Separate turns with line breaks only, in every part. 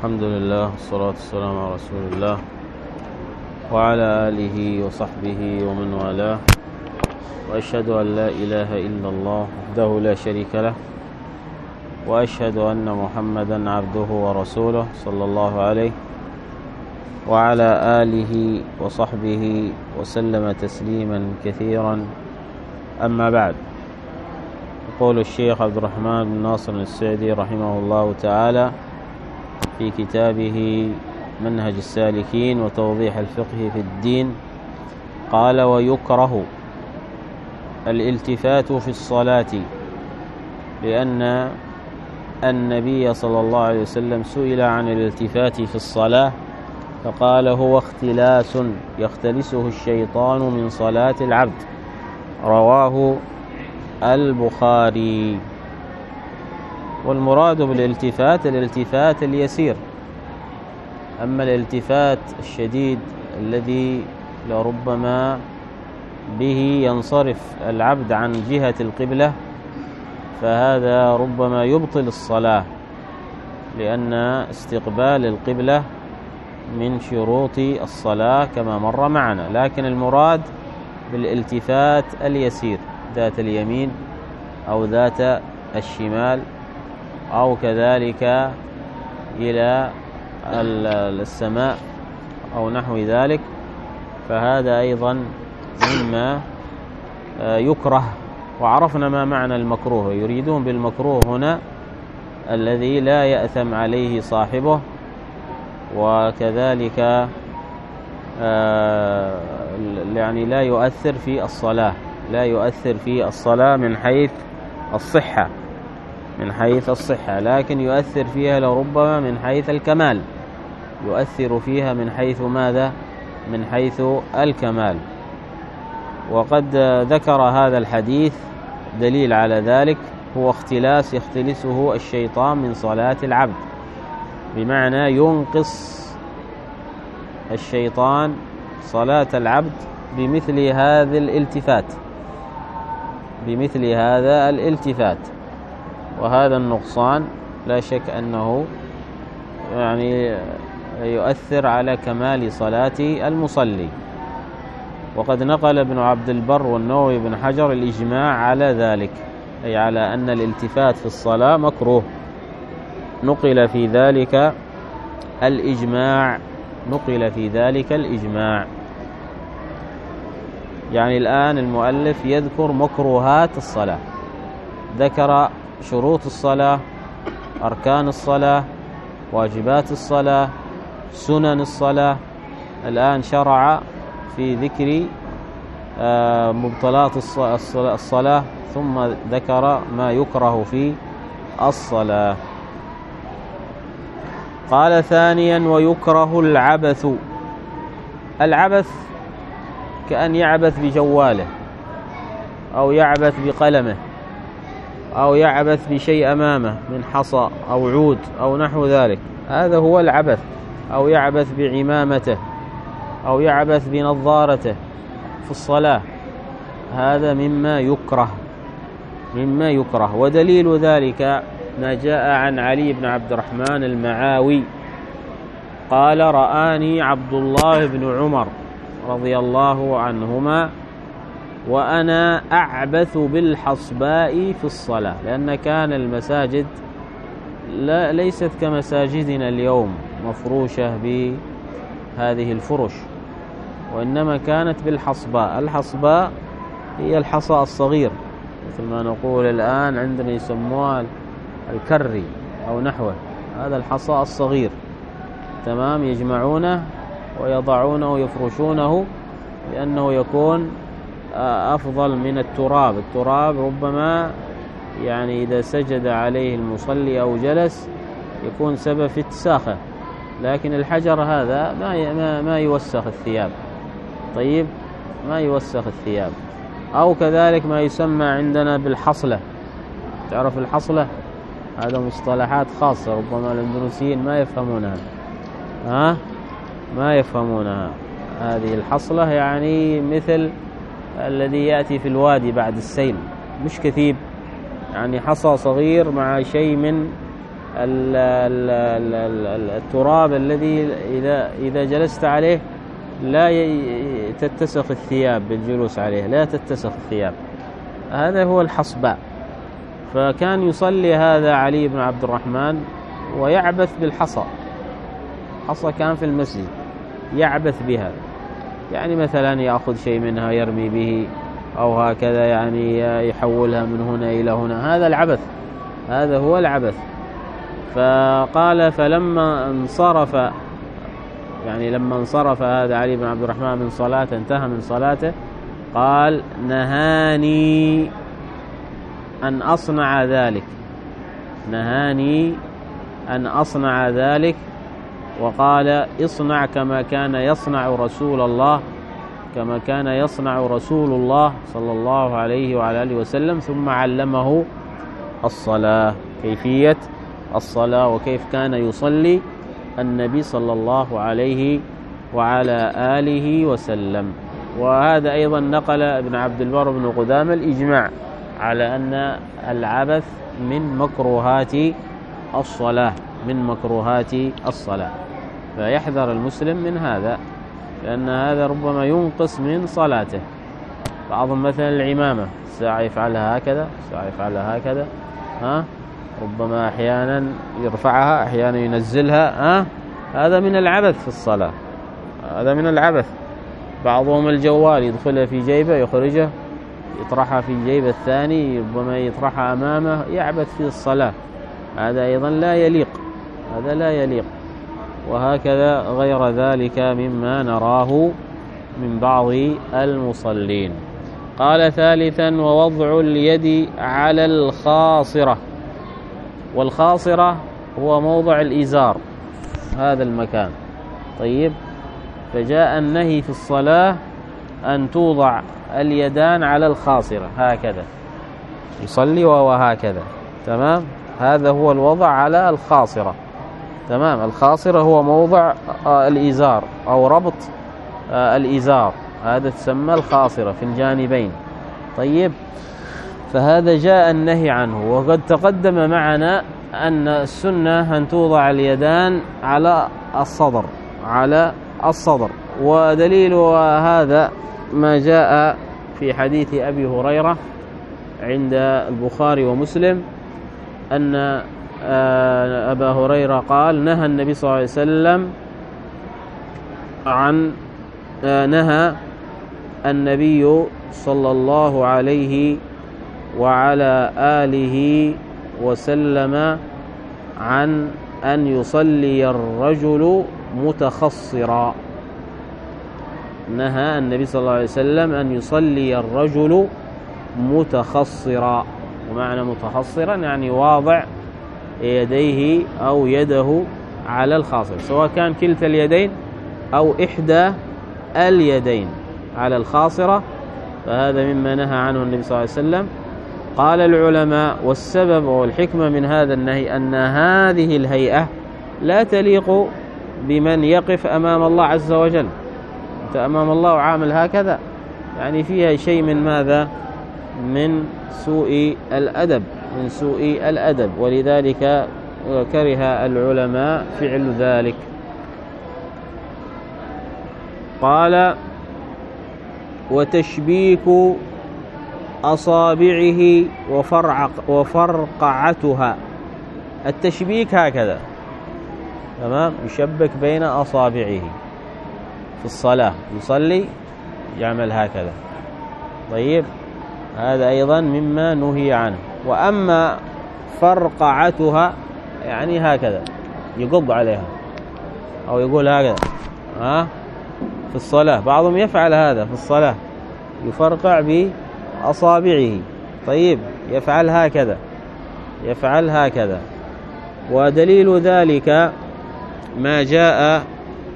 الحمد لله والصلاة والسلام على رسول الله وعلى آله وصحبه ومن والاه، وأشهد أن لا إله إلا الله وحده لا شريك له، وأشهد أن محمدا عبده ورسوله صلى الله عليه وعلى آله وصحبه وسلم تسليما كثيرا. أما بعد، يقول الشيخ عبد الرحمن بن ناصر السعدي رحمه الله تعالى في كتابه منهج السالكين وتوضيح الفقه في الدين، قال: ويكره الالتفات في الصلاة، لأن النبي صلى الله عليه وسلم سئل عن الالتفات في الصلاة فقال: هو اختلاس يختلسه الشيطان من صلاة العبد. رواه البخاري. والمراد بالالتفات الالتفات اليسير، أما الالتفات الشديد الذي لربما به ينصرف العبد عن جهة القبلة فهذا ربما يبطل الصلاة، لأن استقبال القبلة من شروط الصلاة كما مر معنا. لكن المراد بالالتفات اليسير ذات اليمين أو ذات الشمال أو كذلك إلى السماء أو نحو ذلك، فهذا أيضا مما يكره. وعرفنا ما معنى المكروه. يريدون بالمكروه هنا الذي لا يأثم عليه صاحبه، وكذلك يعني لا يؤثر في الصلاة، لا يؤثر في الصلاة من حيث الصحة، لكن يؤثر فيها لربما من حيث الكمال، يؤثر فيها من حيث ماذا؟ من حيث الكمال. وقد ذكر هذا الحديث دليل على ذلك، هو اختلاس يختلسه الشيطان من صلاة العبد، بمعنى ينقص الشيطان صلاة العبد بمثل هذا الالتفات. وهذا النقصان لا شك أنه يعني يؤثر على كمال صلاة المصلي. وقد نقل ابن عبد البر والنووي بن حجر الإجماع على ذلك، أي على أن الالتفات في الصلاة مكروه. نقل في ذلك الإجماع. يعني الآن المؤلف يذكر مكروهات الصلاة، ذكر شروط الصلاة، أركان الصلاة، واجبات الصلاة، سنن الصلاة. الآن شرع في ذكر مبطلات الصلاة، ثم ذكر ما يكره في الصلاة. قال: ثانيا: ويكره العبث كأن يعبث بجواله أو يعبث بقلمه أو يعبث بشيء أمامه من حصى أو عود أو نحو ذلك، هذا هو العبث. أو يعبث بعمامته أو يعبث بنظارته في الصلاة، هذا مما يكره. ودليل ذلك ما جاء عن علي بن عبد الرحمن المعاوي قال: رآني عبد الله بن عمر رضي الله عنهما وأنا أعبث بالحصباء في الصلاة، لأن كان المساجد ليست كمساجدنا اليوم مفروشة بهذه الفرش، وإنما كانت بالحصباء. الحصباء هي الحصى الصغير، مثل ما نقول الآن عندنا يسموها الكري أو نحوه، هذا الحصى الصغير، تمام، يجمعونه ويضعونه ويفرشونه لأنه يكون أفضل من التراب. التراب ربما يعني إذا سجد عليه المصلي أو جلس يكون سبب في اتساخه، لكن الحجر هذا ما يوسخ الثياب. طيب، ما يوسخ الثياب. أو كذلك ما يسمى عندنا بالحصلة. تعرف الحصلة؟ هذا مصطلحات خاصة، ربما الأندونيسيين ما يفهمونها. هذه الحصلة يعني مثل الذي يأتي في الوادي بعد السيل، مش كثيب، يعني حصى صغير مع شيء من التراب الذي إذا جلست عليه لا تتسخ الثياب بالجلوس عليه، لا تتسخ الثياب، هذا هو الحصباء. فكان يصلي هذا علي بن عبد الرحمن ويعبث بالحصى، حصى كان في المسجد يعبث بها، يعني مثلا يأخذ شيء منها يرمي به أو هكذا، يعني يحولها من هنا إلى هنا، هذا العبث، هذا هو العبث. فقال فلما انصرف، يعني لما انصرف هذا علي بن عبد الرحمن من صلاته، انتهى من صلاته، قال نهاني أن أصنع ذلك، نهاني أن أصنع ذلك، وقال اصنع كما كان يصنع رسول الله، كما كان يصنع رسول الله صلى الله عليه وعلى آله وسلم. ثم علمه الصلاة، كيفية الصلاة وكيف كان يصلي النبي صلى الله عليه وعلى آله وسلم. وهذا أيضا نقل ابن عبد البر بن قدامة الإجماع على أن العبث من مكروهات الصلاة، من مكروهات الصلاة، فيحذر المسلم من هذا، لأن هذا ربما ينقص من صلاته. بعضهم مثلا العمامة ساعة يفعلها هكذا، ساعة يفعلها هكذا، ربما أحيانا يرفعها، أحيانا ينزلها، هذا من العبث في الصلاة، هذا من العبث. بعضهم الجوال يدخلها في جيبه، يخرجه يطرحها في الجيب الثاني، ربما يطرحها أمامه، يعبث في الصلاة، هذا أيضا لا يليق، هذا لا يليق. وهكذا غير ذلك مما نراه من بعض المصلين. قال ثالثا ووضع اليد على الخاصرة، والخاصرة هو موضع الإزار، هذا المكان. طيب، فجاء النهي في الصلاة أن توضع اليدان على الخاصرة هكذا، يصلي وهو هكذا، تمام، هذا هو الوضع على الخاصرة، تمام. الخاصرة هو موضع الإزار أو ربط الإزار، هذا تسمى الخاصرة في الجانبين. طيب، فهذا جاء النهي عنه. وقد تقدم معنا أن السنة أن توضع اليدان على الصدر، على الصدر. ودليل هذا ما جاء في حديث أبي هريرة عند البخاري ومسلم، أن أبا هريرة قال نهى النبي صلى الله عليه وسلم نهى النبي صلى الله عليه وعلى آله وسلم عن أن يصلي الرجل متخصرا، نهى النبي صلى الله عليه وسلم أن يصلي الرجل متخصرا. ومعنى متخصرا يعني واضع يديه أو يده على الخاصرة، سواء كان كلتا اليدين أو إحدى اليدين على الخاصرة، فهذا مما نهى عنه النبي صلى الله عليه وسلم. قال العلماء والسبب والحكمة من هذا النهي أن هذه الهيئة لا تليق بمن يقف أمام الله عز وجل. أنت أمام الله وعامل هكذا، يعني فيها شيء من ماذا؟ من سوء الأدب، من سوء الأدب، ولذلك كره العلماء فعل ذلك. قال وتشبيك أصابعه وفرقعتها، التشبيك هكذا، تمام، يشبك بين أصابعه في الصلاة، يصلي يعمل هكذا. طيب، هذا أيضا مما نهي عنه. وأما فرقعتها يعني هكذا يقض عليها أو يقول هكذا في الصلاة، بعضهم يفعل هذا في الصلاة، يفرقع بأصابعه. طيب، يفعل هكذا، يفعل هكذا. ودليل ذلك ما جاء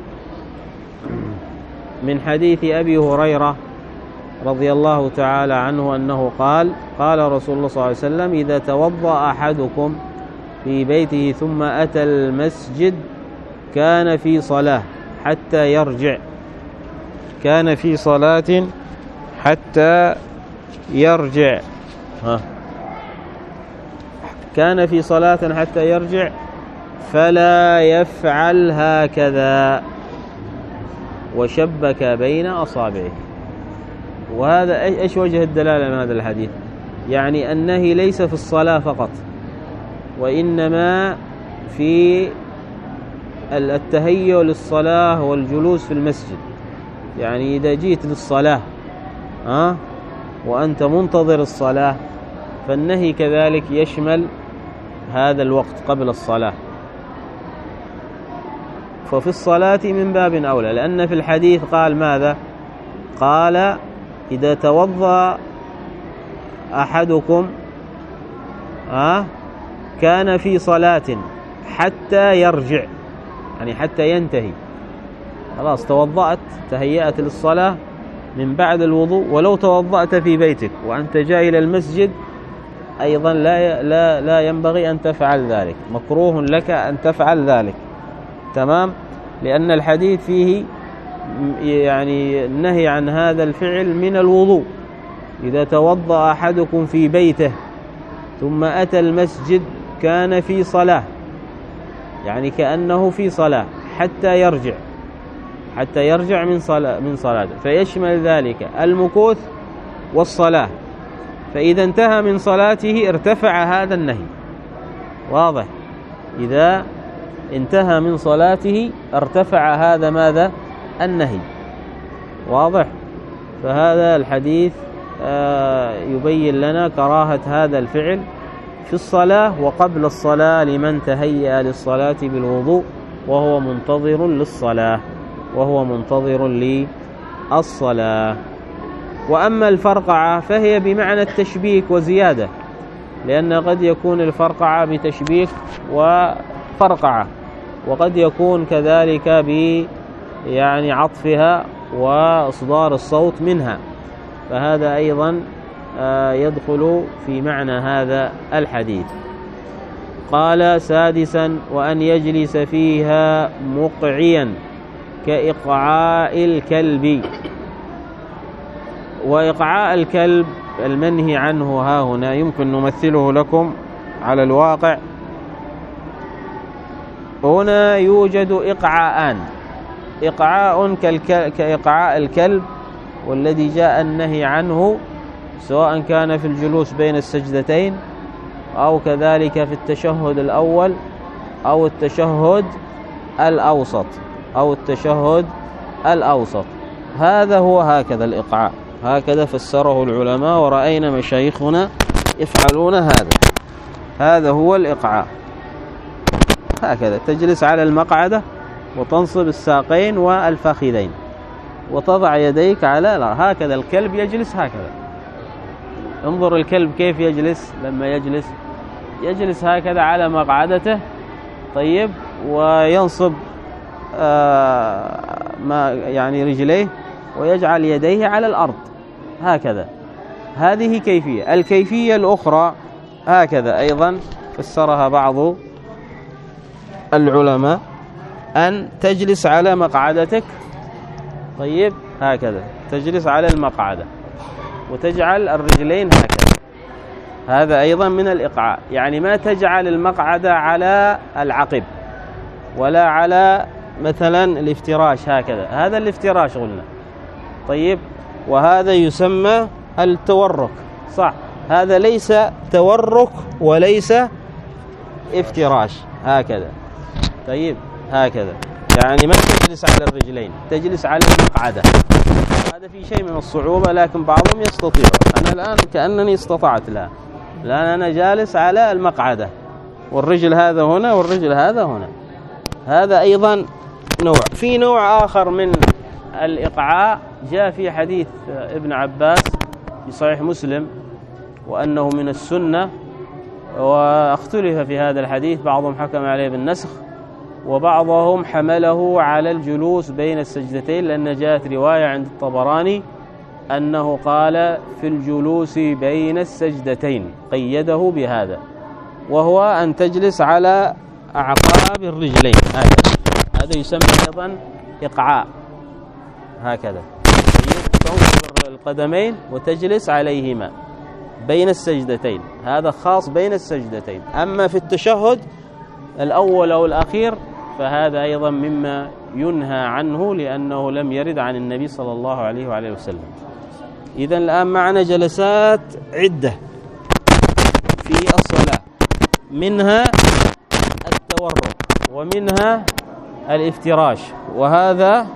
من حديث أبي هريرة رضي الله تعالى عنه أنه قال قال رسول الله صلى الله عليه وسلم إذا توضأ أحدكم في بيته ثم أتى المسجد كان في صلاة حتى يرجع، كان في صلاة حتى يرجع، كان في صلاة حتى يرجع فلا يفعل هكذا، وشبك بين أصابعه. وهذا إيش وجه الدلالة من هذا الحديث؟ يعني النهي ليس في الصلاة فقط، وإنما في التهيؤ للصلاة والجلوس في المسجد. يعني إذا جيت للصلاة وأنت منتظر الصلاة، فالنهي كذلك يشمل هذا الوقت قبل الصلاة. ففي الصلاة من باب أولى، لأن في الحديث قال ماذا؟ قال إذا توضأ أحدكم كان في صلاة حتى يرجع، يعني حتى ينتهي. خلاص توضأت، تهيأت للصلاة من بعد الوضوء. ولو توضأت في بيتك وأنت جاي إلى المسجد أيضا لا ينبغي أن تفعل ذلك، مكروه لك أن تفعل ذلك. تمام؟ لأن الحديث فيه يعني النهي عن هذا الفعل من الوضوء. إذا توضأ أحدكم في بيته ثم أتى المسجد كان في صلاة، يعني كأنه في صلاة حتى يرجع من صلاته، فيشمل ذلك المكوث والصلاة. فإذا انتهى من صلاته ارتفع هذا النهي. واضح؟ إذا انتهى من صلاته ارتفع هذا ماذا؟ النهي. واضح؟ فهذا الحديث يبين لنا كراهة هذا الفعل في الصلاة وقبل الصلاة لمن تهيأ للصلاة بالوضوء وهو منتظر للصلاة. وأما الفرقعة فهي بمعنى التشبيك وزيادة، لأن قد يكون الفرقعة بتشبيك وفرقعة، وقد يكون كذلك يعني عطفها وإصدار الصوت منها، فهذا أيضا يدخل في معنى هذا الحديث. قال سادسا: وأن يجلس فيها مقعيا كإقعاء الكلب. وإقعاء الكلب المنهي عنه ها هنا يمكن نمثله لكم على الواقع. هنا يوجد إقعاءان: إقعاء كإقعاء الكلب، والذي جاء النهي عنه سواء كان في الجلوس بين السجدتين أو كذلك في التشهد الأول أو التشهد الأوسط. هذا هو هكذا الإقعاء، هكذا فسره العلماء، ورأينا مشايخنا يفعلون هذا هو الإقعاء. هكذا تجلس على المقعدة وتنصب الساقين والفخذين وتضع يديك على هكذا. الكلب يجلس هكذا. انظر الكلب كيف يجلس. لما يجلس هكذا على مقعدته، طيب، وينصب يعني رجليه ويجعل يديه على الأرض هكذا. هذه كيفية. الكيفية الأخرى هكذا أيضا فسرها بعض العلماء، أن تجلس على مقعدتك، طيب، هكذا تجلس على المقعدة وتجعل الرجلين هكذا. هذا أيضا من الإقعاء، يعني ما تجعل المقعدة على العقب ولا على مثلا الافتراش هكذا. هذا الافتراش قلنا، طيب، وهذا يسمى التورك، صح؟ هذا ليس تورك وليس افتراش، هكذا، طيب، هكذا، يعني ما تجلس على الرجلين، تجلس على المقعدة. هذا في شيء من الصعوبة، لكن بعضهم يستطيع. أنا الآن كأنني استطعت، الآن أنا جالس على المقعدة، والرجل هذا هنا والرجل هذا هنا. هذا أيضا نوع. في نوع آخر من الإقعاء جاء في حديث ابن عباس في صحيح مسلم، وأنه من السنة، واختلف في هذا الحديث، بعضهم حكم عليه بالنسخ وبعضهم حمله على الجلوس بين السجدتين، لأن جاءت رواية عند الطبراني أنه قال في الجلوس بين السجدتين، قيده بهذا، وهو أن تجلس على أعقاب الرجلين هذا يسمى أيضا إقعاء، هكذا تنصب القدمين وتجلس عليهما بين السجدتين، هذا خاص بين السجدتين. أما في التشهد الأول أو الأخير فهذا أيضا مما ينهى عنه لأنه لم يرد عن النبي صلى الله عليه وعليه وسلم. إذن الآن معنا جلسات عدة في الصلاة، منها التورك ومنها الافتراش. وهذا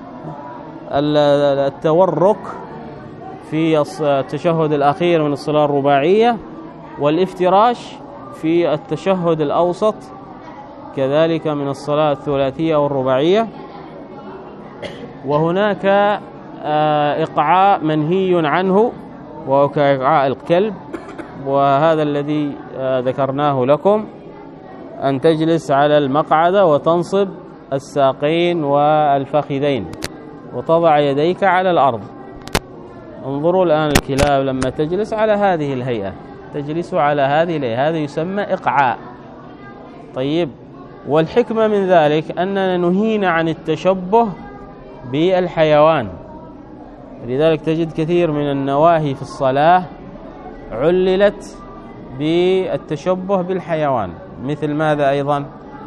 التورك في التشهد الأخير من الصلاة الرباعية، والافتراش في التشهد الأوسط كذلك من الصلاة الثلاثية أو الرباعية. وهناك إقعاء منهي عنه وهو كإقعاء الكلب، وهذا الذي ذكرناه لكم، أن تجلس على المقعدة وتنصب الساقين والفخذين وتضع يديك على الأرض. انظروا الآن الكلاب لما تجلس على هذه الهيئة، تجلس على هذه الهيئة، هذا يسمى إقعاء. طيب، والحكمة من ذلك أننا نهينا عن التشبه بالحيوان، لذلك تجد كثير من النواهي في الصلاة عللت بالتشبه بالحيوان. مثل ماذا أيضا؟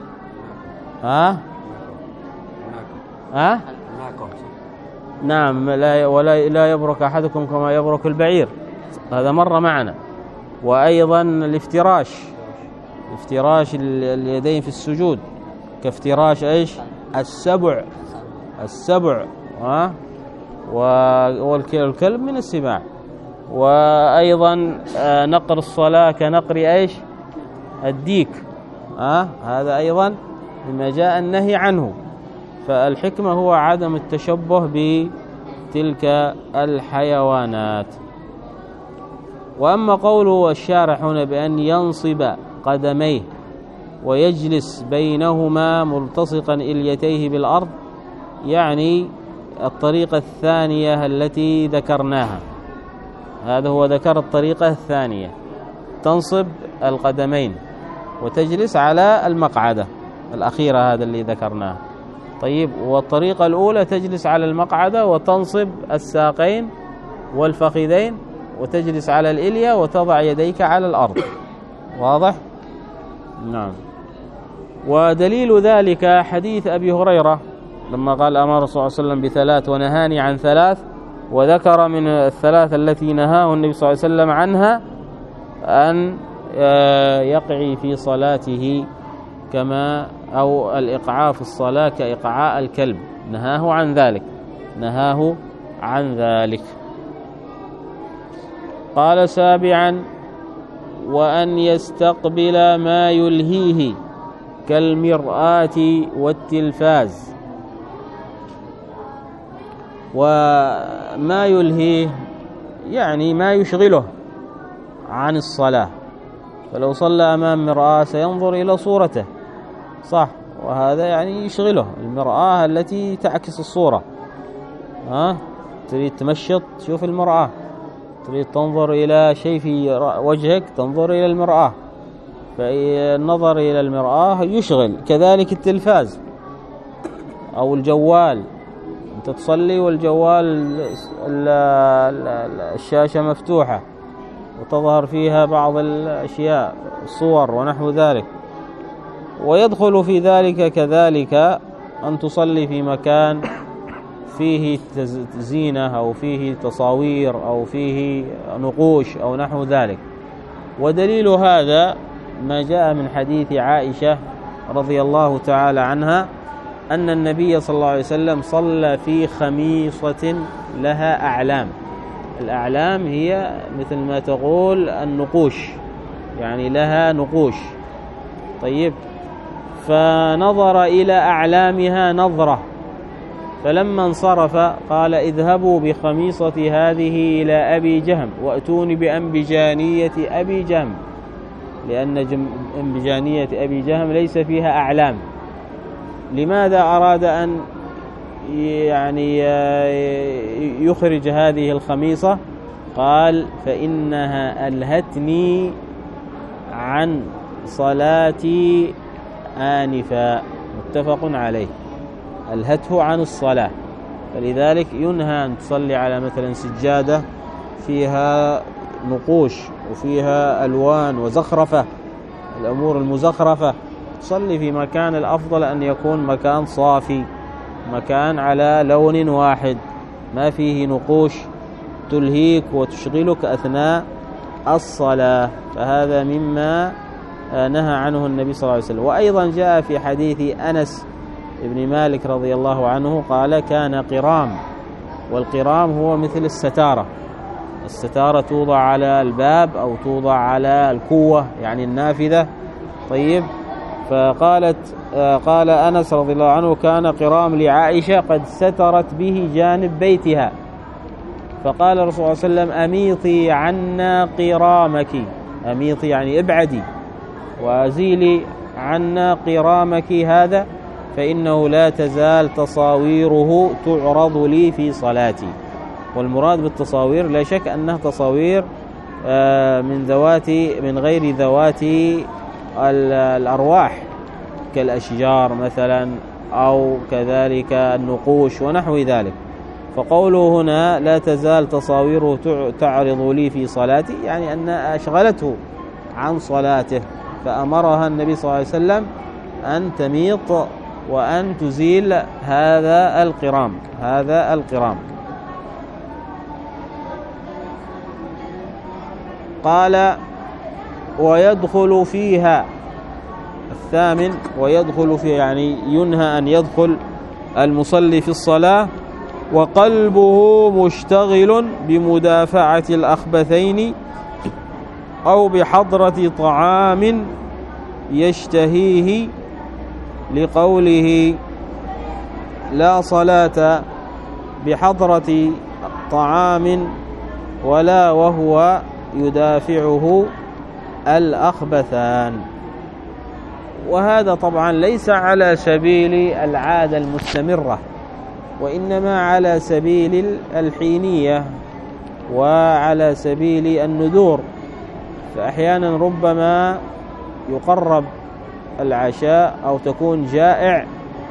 نعم، لا يبرك أحدكم كما يبرك البعير، هذا مر معنا. وأيضا الافتراش، افتراش اليدين في السجود كافتراش ايش؟ السبع والكلب من السباع. وأيضا نقر الصلاة كنقر ايش؟ الديك، هذا أيضا مما جاء النهي عنه. فالحكمة هو عدم التشبه بتلك الحيوانات. وأما قوله الشارح هنا بأن ينصب قدميه ويجلس بينهما ملتصقا إليتيه بالأرض، يعني الطريقة الثانية التي ذكرناها. هذا هو ذكر الطريقة الثانية، تنصب القدمين وتجلس على المقعدة الأخيرة، هذا اللي ذكرناه. طيب، والطريقة الأولى تجلس على المقعدة وتنصب الساقين والفخذين وتجلس على الإلية وتضع يديك على الأرض. واضح؟ نعم. ودليل ذلك حديث أبي هريرة لما قال أمر رسول الله صلى الله عليه وسلم بثلاث ونهاني عن ثلاث، وذكر من الثلاث التي نهاه النبي صلى الله عليه وسلم عنها أن يقعي في صلاته كما أو الإقعاء في الصلاة كإقعاء الكلب، نهاه عن ذلك. قال سابعا: وأن يستقبل ما يلهيه كالمرآة والتلفاز. وما يلهيه يعني ما يشغله عن الصلاة، فلو صلى أمام مرآة سينظر إلى صورته، صح، وهذا يعني يشغله، المرآة التي تعكس الصورة. تريد تمشط، شوف المرآة، تريد تنظر إلى شيء في وجهك، تنظر إلى المرآة، فالنظر إلى المرآة يشغل. كذلك التلفاز أو الجوال، أنت تصلي والجوال الشاشة مفتوحة وتظهر فيها بعض الأشياء، الصور ونحو ذلك. ويدخل في ذلك كذلك أن تصلي في مكان فيه زينة أو فيه تصاوير أو فيه نقوش أو نحو ذلك. ودليل هذا ما جاء من حديث عائشة رضي الله تعالى عنها أن النبي صلى الله عليه وسلم صلى في خميصة لها أعلام. الأعلام هي مثل ما تقول النقوش، يعني لها نقوش. طيب، فنظر إلى أعلامها نظرة، فلما انصرف قال: اذهبوا بخميصة هذه إلى أبي جهم وأتوني بأنبجانية أبي جهم، لأن أنبجانية أبي جهم ليس فيها أعلام. لماذا أراد أن يعني يخرج هذه الخميصة؟ قال: فإنها ألهتني عن صلاتي آنفا. متفق عليه، ألهته عن الصلاة. فلذلك ينهى أن تصلي على مثلا سجادة فيها نقوش وفيها ألوان وزخرفة، الأمور المزخرفة، تصلي في مكان، الأفضل أن يكون مكان صافي، مكان على لون واحد ما فيه نقوش تلهيك وتشغلك أثناء الصلاة، فهذا مما نهى عنه النبي صلى الله عليه وسلم. وأيضا جاء في حديث أنس بن مالك رضي الله عنه قال: كان قرام، والقرام هو مثل الستارة، الستارة توضع على الباب أو توضع على الكوة يعني النافذة. طيب، قال أنس رضي الله عنه: كان قرام لعائشة قد سترت به جانب بيتها، فقال الرسول صلى الله عليه وسلم: أميطي عنا قرامك، أميطي يعني ابعدي وأزيلي عنا قرامك هذا، فإنه لا تزال تصاويره تعرض لي في صلاتي. والمراد بالتصاوير لا شك أنها تصاوير من غير ذوات الأرواح كالأشجار مثلا، أو كذلك النقوش ونحو ذلك. فقوله هنا: لا تزال تصاويره تعرض لي في صلاتي، يعني أن أشغلته عن صلاته، فأمرها النبي صلى الله عليه وسلم أن تميط وأن تزيل هذا القرام. قال: ويدخل فيها الثامن، ويدخل فيها يعني ينهى أن يدخل المصلي في الصلاة وقلبه مشتغل بمدافعة الأخبثين أو بحضرة طعام يشتهيه، لقوله: لا صلاة بحضرة طعام ولا وهو يدافعه الأخبثان. وهذا طبعا ليس على سبيل العادة المستمرة، وإنما على سبيل الحينية وعلى سبيل النذور. فأحيانا ربما يقرب العشاء أو تكون جائع،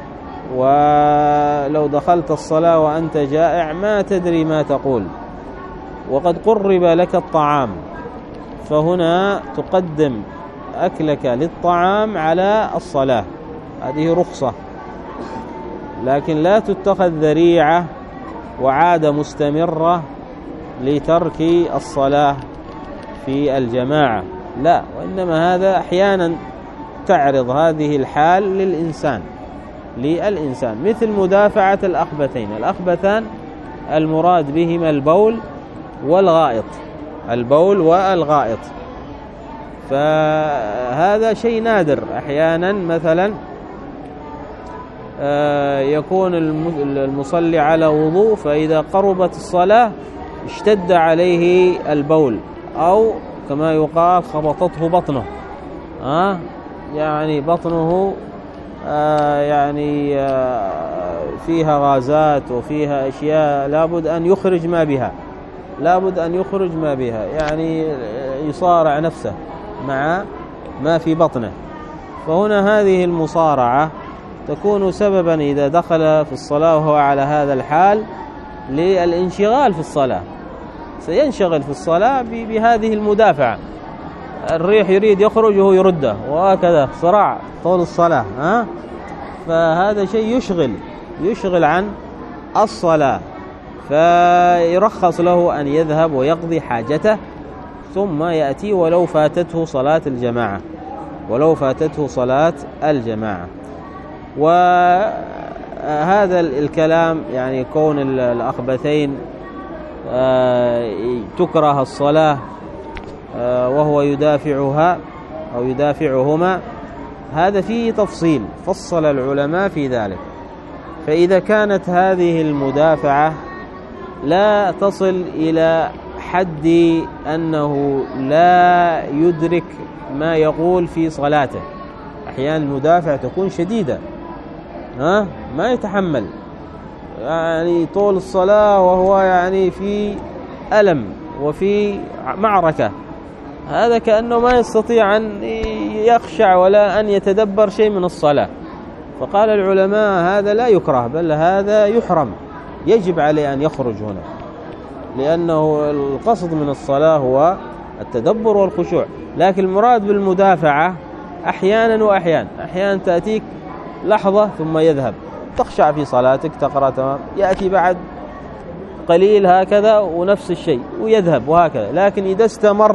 ولو دخلت الصلاة وأنت جائع ما تدري ما تقول، وقد قرب لك الطعام، فهنا تقدم أكلك للطعام على الصلاة، هذه رخصة، لكن لا تتخذ ذريعة وعادة مستمرة لترك الصلاة في الجماعة، لا، وإنما هذا أحيانا تعرض هذه الحال للإنسان، مثل مدافعة الأخبثين. الأخبثان المراد بهما البول والغائط، فهذا شيء نادر. أحيانا مثلا يكون المصلي على وضوء، فإذا قربت الصلاة اشتد عليه البول، أو كما يقال خبطته بطنه، يعني بطنه فيها غازات وفيها أشياء لابد أن يخرج ما بها، يعني يصارع نفسه مع ما في بطنه. فهنا هذه المصارعة تكون سببا إذا دخل في الصلاة وهو على هذا الحال للانشغال في الصلاة، سينشغل في الصلاة بهذه المدافعة، الريح يريد يخرج وهو يرده، وهكذا صراع طول الصلاة، فهذا شيء يشغل عن الصلاة، فيرخص له أن يذهب ويقضي حاجته ثم يأتي ولو فاتته صلاة الجماعة. وهذا الكلام يعني كون الأخبثين تكره الصلاة وهو يدافعها أو يدافعهما، هذا فيه تفصيل، فصل العلماء في ذلك. فإذا كانت هذه المدافعة لا تصل إلى حد أنه لا يدرك ما يقول في صلاته، أحيانا المدافع تكون شديدة، ما يتحمل يعني طول الصلاة وهو يعني في ألم وفي معركة، هذا كأنه ما يستطيع أن يخشع ولا أن يتدبر شيء من الصلاة. فقال العلماء هذا لا يكره، بل هذا يحرم، يجب عليه أن يخرج هنا، لأنه القصد من الصلاة هو التدبر والخشوع. لكن المراد بالمدافعة أحيانا وأحيانا. أحيانا تأتيك لحظة ثم يذهب، تخشع في صلاتك، تقرأ تمام، يأتي بعد قليل هكذا ونفس الشيء ويذهب، وهكذا. لكن إذا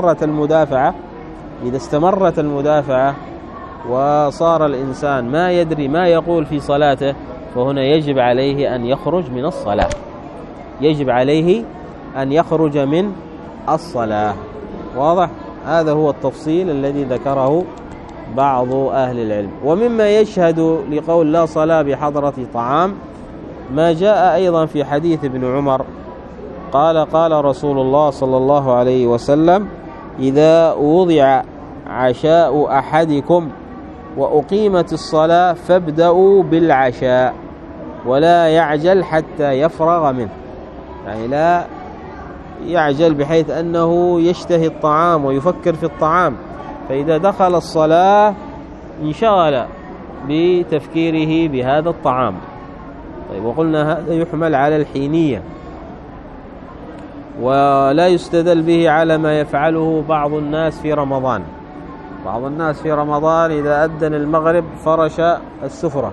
استمرت المدافعة وصار الإنسان ما يدري ما يقول في صلاته، فهنا يجب عليه أن يخرج من الصلاة، يجب عليه أن يخرج من الصلاة. واضح؟ هذا هو التفصيل الذي ذكره بعض أهل العلم. ومما يشهد لقول لا صلاة بحضرة طعام ما جاء أيضا في حديث ابن عمر قال رسول الله صلى الله عليه وسلم: إذا وضع عشاء أحدكم وأقيمت الصلاة فابدأوا بالعشاء ولا يعجل حتى يفرغ منه. يعني لا يعجل بحيث أنه يشتهي الطعام ويفكر في الطعام، فإذا دخل الصلاة انشغل بتفكيره بهذا الطعام. طيب، وقلنا هذا يحمل على الحينية، ولا يستدل به على ما يفعله بعض الناس في رمضان. بعض الناس في رمضان إذا أذن المغرب فرش السفرة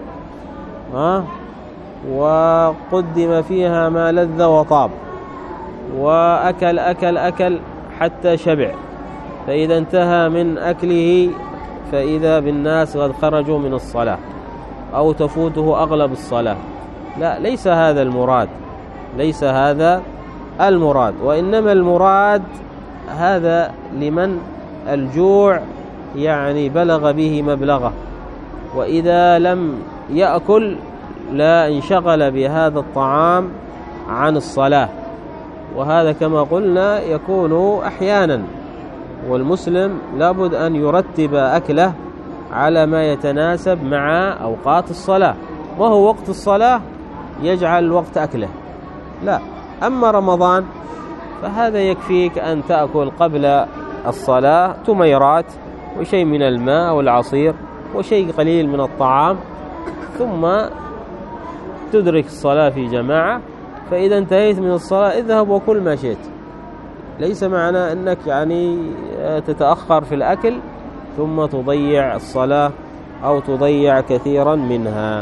وقدم فيها ما لذ وطاب، وأكل أكل أكل حتى شبع، فإذا انتهى من أكله فإذا بالناس قد خرجوا من الصلاة أو تفوته أغلب الصلاة. لا، ليس هذا المراد، ليس هذا المراد، وإنما المراد هذا لمن الجوع يعني بلغ به مبلغه، وإذا لم يأكل لا انشغل بهذا الطعام عن الصلاة. وهذا كما قلنا يكون أحيانا، والمسلم لابد أن يرتب أكله على ما يتناسب مع أوقات الصلاة. ما هو وقت الصلاة يجعل وقت أكله، لا. أما رمضان فهذا يكفيك أن تأكل قبل الصلاة تميرات وشيء من الماء والعصير وشيء قليل من الطعام، ثم تدرك الصلاة في جماعة، فإذا انتهيت من الصلاة اذهب وكل ما شئت. ليس معنى أنك يعني تتأخر في الأكل ثم تضيع الصلاة أو تضيع كثيرا منها.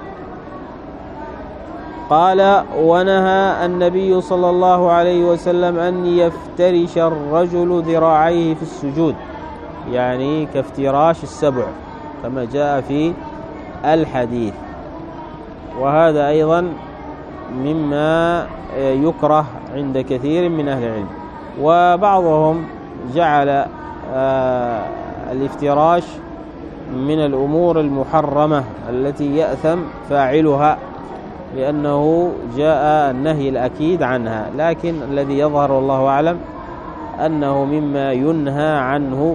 قال: ونهى النبي صلى الله عليه وسلم أن يفترش الرجل ذراعيه في السجود، يعني كافتراش السبع كما جاء في الحديث. وهذا أيضا مما يكره عند كثير من أهل العلم، وبعضهم جعل الافتراش من الأمور المحرمة التي يأثم فاعلها، لأنه جاء النهي الأكيد عنها، لكن الذي يظهر والله أعلم أنه مما ينهى عنه،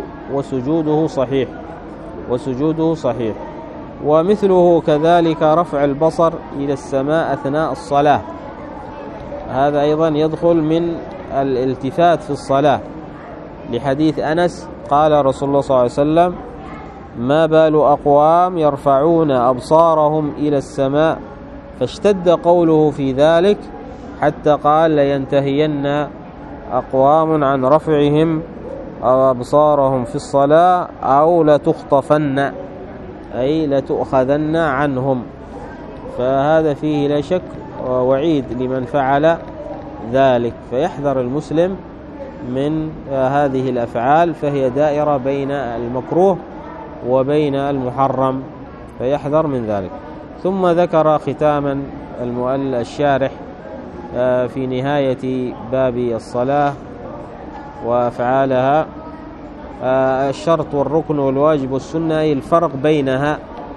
وسجوده صحيح. ومثله كذلك رفع البصر إلى السماء أثناء الصلاة، هذا أيضا يدخل من الالتفات في الصلاة، لحديث أنس قال رسول الله صلى الله عليه وسلم: ما بال أقوام يرفعون أبصارهم إلى السماء، فاشتد قوله في ذلك حتى قال: لينتهين أقوام عن رفعهم أبصارهم في الصلاة أو لتخطفن، أي لتؤخذن عنهم. فهذا فيه لا شك وعيد لمن فعل ذلك، فيحذر المسلم من هذه الأفعال، فهي دائرة بين المكروه وبين المحرم، فيحذر من ذلك. ثم ذكر ختاما الشارح في نهاية باب الصلاة وأفعالها الشرط والركن والواجب والسنة، أي الفرق بينها.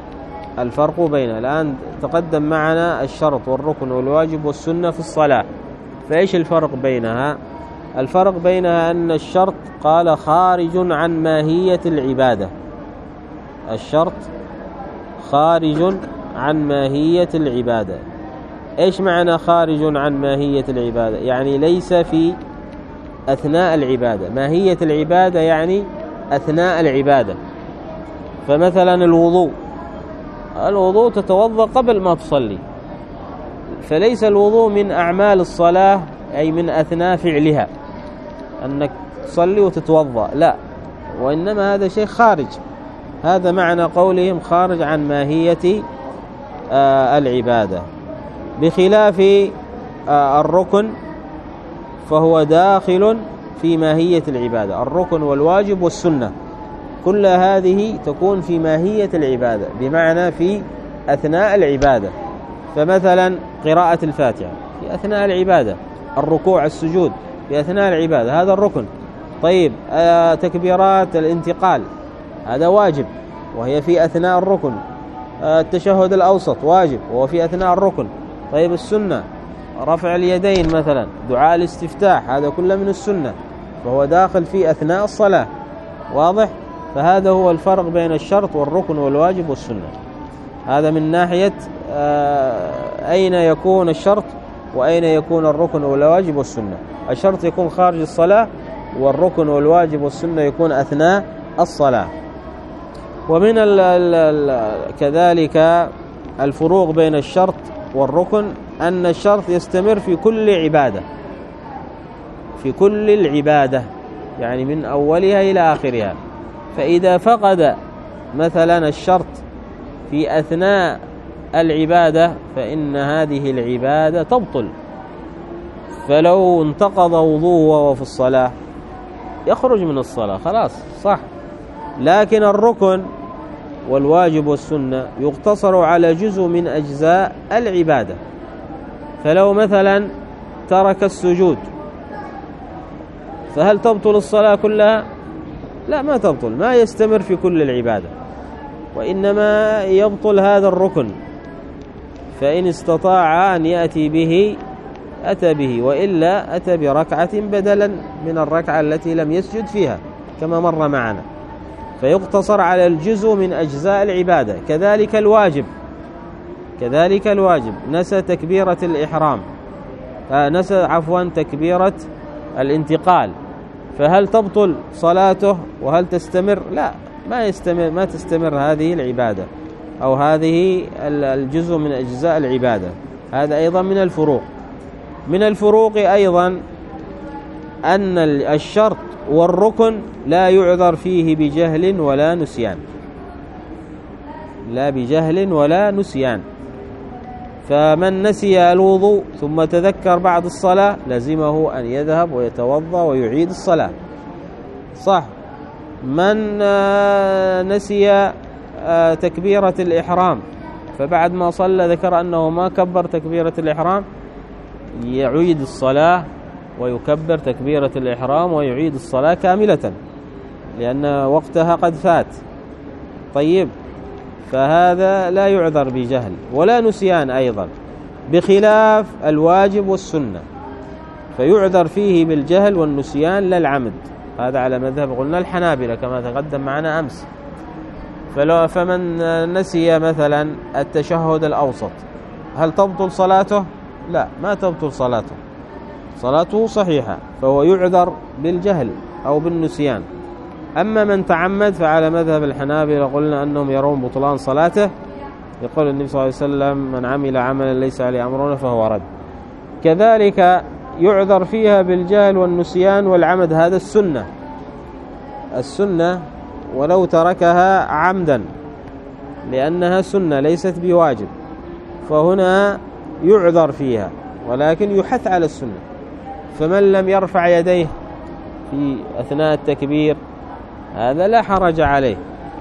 الآن تقدم معنا الشرط والركن والواجب والسنة في الصلاة، فإيش الفرق بينها؟ الفرق بينها أن الشرط قال خارج عن ماهية العبادة، الشرط خارج عن ماهية العبادة. إيش معنى خارج عن ماهية العبادة؟ يعني ليس في أثناء العبادة. ماهية العبادة يعني أثناء العبادة. فمثلا الوضوء تتوضأ قبل ما تصلي، فليس الوضوء من أعمال الصلاة أي من أثناء فعلها أنك تصلي وتتوضأ، لا، وإنما هذا شيء خارج هذا معنى قولهم خارج عن ماهية العبادة. بخلاف الركن فهو داخل في ماهية العبادة. الركن والواجب والسنة كل هذه تكون في ماهية العبادة، بمعنى في أثناء العبادة. فمثلا قراءة الفاتحة في أثناء العبادة، الركوع السجود في أثناء العبادة، هذا الركن. طيب تكبيرات الانتقال هذا واجب وهي في أثناء الركن. التشهد الأوسط واجب وهو في أثناء الركن. طيب السنة رفع اليدين مثلا، دعاء الاستفتاح، هذا كله من السنة فهو داخل في أثناء الصلاة. واضح؟ فهذا هو الفرق بين الشرط والركن والواجب والسنة. هذا من ناحية أين يكون الشرط وأين يكون الركن والواجب والسنة. الشرط يكون خارج الصلاة، والركن والواجب والسنة يكون أثناء الصلاة. ومن كذلك الفروق بين الشرط والركن أن الشرط يستمر في كل عبادة، في كل العبادة، يعني من أولها إلى آخرها. فإذا فقد مثلا الشرط في أثناء العبادة فإن هذه العبادة تبطل. فلو انتقض وضوءه وهو في الصلاة يخرج من الصلاة خلاص صح. لكن الركن والواجب والسنة يقتصر على جزء من أجزاء العبادة. فلو مثلا ترك السجود فهل تبطل الصلاة كلها؟ لا، ما تبطل، ما يستمر في كل العبادة، وإنما يبطل هذا الركن. فإن استطاع أن يأتي به أتى به، وإلا أتى بركعة بدلا من الركعة التي لم يسجد فيها كما مر معنا. فيقتصر على الجزء من أجزاء العبادة. كذلك الواجب نسى تكبيرة الإحرام، تكبيرة الانتقال، فهل تبطل صلاته وهل تستمر؟ لا، ما تستمر هذه العبادة أو هذه الجزء من أجزاء العبادة. هذا أيضا من الفروق. من الفروق أيضا أن الشرط والركن لا يعذر فيه بجهل ولا نسيان، لا بجهل ولا نسيان. فمن نسي الوضوء ثم تذكر بعد الصلاة لزمه أن يذهب ويتوضأ ويعيد الصلاة صح. من نسي تكبيرة الإحرام فبعد ما صلى ذكر أنه ما كبر تكبيرة الإحرام، يعيد الصلاة ويكبر تكبيرة الإحرام ويعيد الصلاة كاملة لأن وقتها قد فات. طيب، فهذا لا يعذر بجهل ولا نسيان أيضا، بخلاف الواجب والسنة فيعذر فيه بالجهل والنسيان لا العمد. هذا على مذهب قلنا الحنابلة كما تقدم معنا أمس. فمن نسي مثلا التشهد الأوسط هل تبطل صلاته؟ لا، ما تبطل صلاته، صلاته صحيحة، فهو يعذر بالجهل أو بالنسيان. أما من تعمد فعلى مذهب الحنابلة قلنا أنهم يرون بطلان صلاته. يقول النبي صلى الله عليه وسلم: من عمل عملا ليس عليه أمرنا فهو رد. كذلك يعذر فيها بالجهل والنسيان والعمد، هذا السنة ولو تركها عمدا لأنها سنة ليست بواجب، فهنا يعذر فيها ولكن يحث على السنة. فمن لم يرفع يديه في أثناء التكبير هذا لا حرج عليه.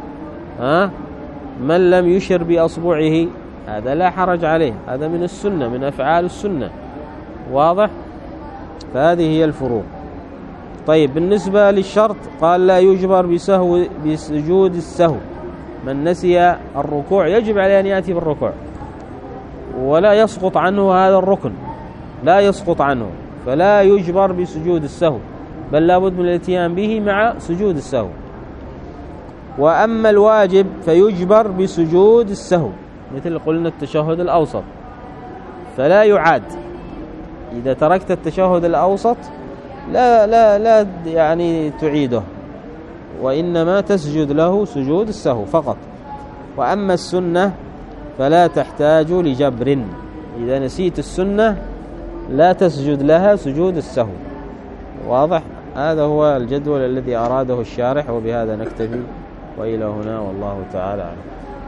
من لم يشر بأصبعه هذا لا حرج عليه، هذا من السنة، من أفعال السنة. واضح؟ فهذه هي الفروق. طيب، بالنسبة للشرط قال لا يجبر بسجود السهو. من نسي الركوع يجب عليه أن يأتي بالركوع ولا يسقط عنه هذا الركن، لا يسقط عنه، فلا يجبر بسجود السهو، بل لا بد من الاتيان به مع سجود السهو. وأما الواجب فيجبر بسجود السهو، مثل قلنا التشهد الأوسط فلا يعاد. إذا تركت التشهد الأوسط لا يعني تعيده، وإنما تسجد له سجود السهو فقط. وأما السنة فلا تحتاج لجبر، إذا نسيت السنة لا تسجد لها سجود السهو. واضح؟ هذا هو الجدول الذي أراده الشارح، وبهذا نكتفي. وإلى هنا والله تعالى أعلم.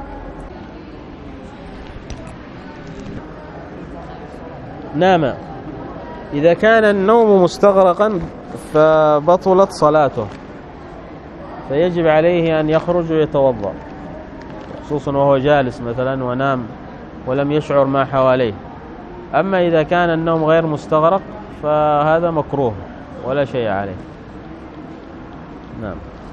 نام إذا كان النوم مستغرقا فبطلت صلاته، فيجب عليه أن يخرج ويتوضأ، خصوصا وهو جالس مثلا ونام ولم يشعر ما حواليه. أما إذا كان النوم غير مستغرق فهذا مكروه ولا شيء عليه. نعم.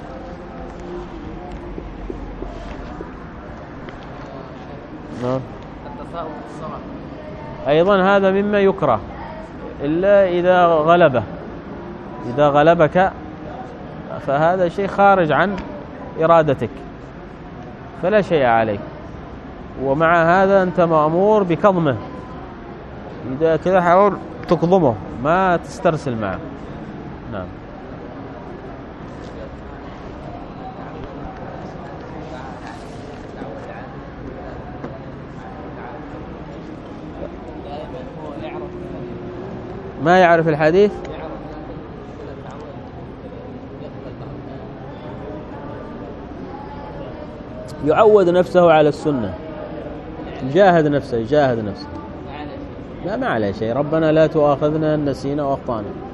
نعم. التثاؤب بالصلاة أيضا هذا مما يكره، إلا إذا غلبه، إذا غلبك فهذا شيء خارج عن إرادتك فلا شيء عليك، ومع هذا أنت مأمور بكظمه. إذا كذا حاول تكظمه، ما تسترسل معه. نعم. ما يعرف الحديث يعود نفسه على السنة، يجاهد نفسه. لا ما عليه شيء، ربنا لا تؤاخذنا إن نسينا وأخطأنا.